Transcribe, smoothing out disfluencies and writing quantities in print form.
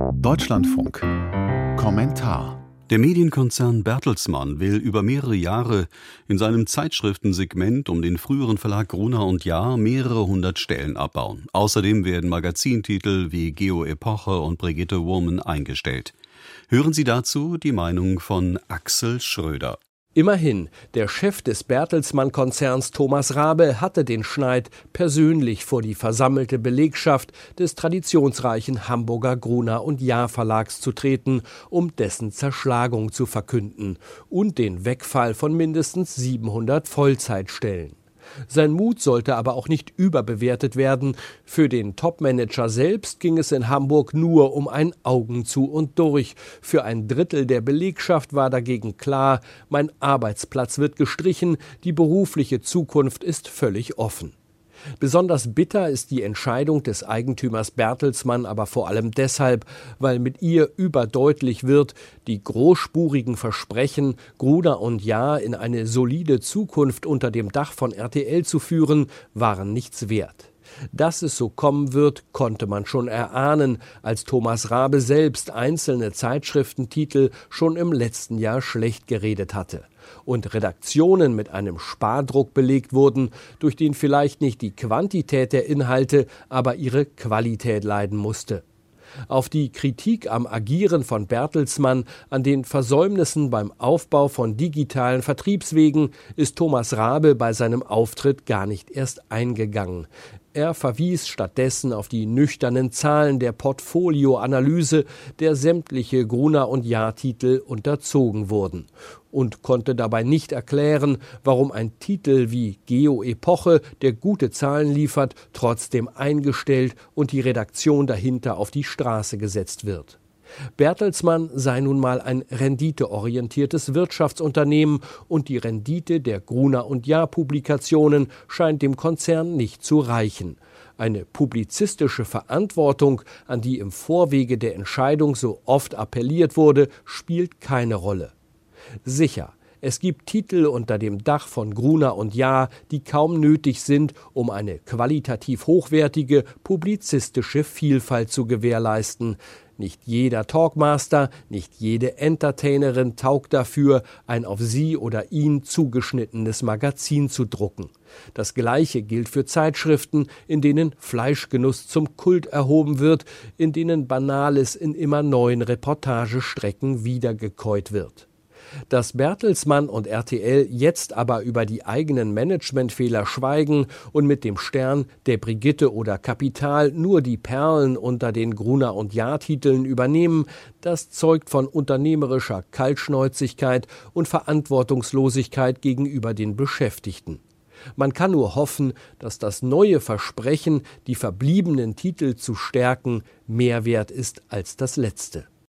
Deutschlandfunk. Kommentar. Der Medienkonzern Bertelsmann will über mehrere Jahre in seinem Zeitschriftensegment um den früheren Verlag Gruner + Jahr mehrere hundert Stellen abbauen. Außerdem werden Magazintitel wie Geo Epoche und Brigitte Woman eingestellt. Hören Sie dazu die Meinung von Axel Schröder. Immerhin, der Chef des Bertelsmann-Konzerns Thomas Rabe hatte den Schneid, persönlich vor die versammelte Belegschaft des traditionsreichen Hamburger Gruner + Jahr Verlags zu treten, um dessen Zerschlagung zu verkünden und den Wegfall von mindestens 700 Vollzeitstellen. Sein Mut sollte aber auch nicht überbewertet werden. Für den Topmanager selbst ging es in Hamburg nur um ein Augen zu und durch. Für ein Drittel der Belegschaft war dagegen klar, mein Arbeitsplatz wird gestrichen, die berufliche Zukunft ist völlig offen. Besonders bitter ist die Entscheidung des Eigentümers Bertelsmann aber vor allem deshalb, weil mit ihr überdeutlich wird, die großspurigen Versprechen, Gruner + Jahr in eine solide Zukunft unter dem Dach von RTL zu führen, waren nichts wert. Dass es so kommen wird, konnte man schon erahnen, als Thomas Rabe selbst einzelne Zeitschriftentitel schon im letzten Jahr schlecht geredet hatte und Redaktionen mit einem Spardruck belegt wurden, durch den vielleicht nicht die Quantität der Inhalte, aber ihre Qualität leiden musste. Auf die Kritik am Agieren von Bertelsmann, an den Versäumnissen beim Aufbau von digitalen Vertriebswegen, ist Thomas Rabe bei seinem Auftritt gar nicht erst eingegangen. Er verwies stattdessen auf die nüchternen Zahlen der Portfolioanalyse, der sämtliche Gruner + Jahr-Titel unterzogen wurden, und konnte dabei nicht erklären, warum ein Titel wie Geo Epoche, der gute Zahlen liefert, trotzdem eingestellt und die Redaktion dahinter auf die Straße gesetzt wird. Bertelsmann sei nun mal ein renditeorientiertes Wirtschaftsunternehmen und die Rendite der Gruner + Jahr-Publikationen scheint dem Konzern nicht zu reichen. Eine publizistische Verantwortung, an die im Vorwege der Entscheidung so oft appelliert wurde, spielt keine Rolle. Sicher, es gibt Titel unter dem Dach von Gruner + Jahr, die kaum nötig sind, um eine qualitativ hochwertige publizistische Vielfalt zu gewährleisten. Nicht jeder Talkmaster, nicht jede Entertainerin taugt dafür, ein auf sie oder ihn zugeschnittenes Magazin zu drucken. Das Gleiche gilt für Zeitschriften, in denen Fleischgenuss zum Kult erhoben wird, in denen Banales in immer neuen Reportagestrecken wiedergekäut wird. Dass Bertelsmann und RTL jetzt aber über die eigenen Managementfehler schweigen und mit dem Stern, der Brigitte oder Kapital nur die Perlen unter den Gruner + Jahr-Titeln übernehmen, das zeugt von unternehmerischer Kaltschnäuzigkeit und Verantwortungslosigkeit gegenüber den Beschäftigten. Man kann nur hoffen, dass das neue Versprechen, die verbliebenen Titel zu stärken, mehr wert ist als das letzte.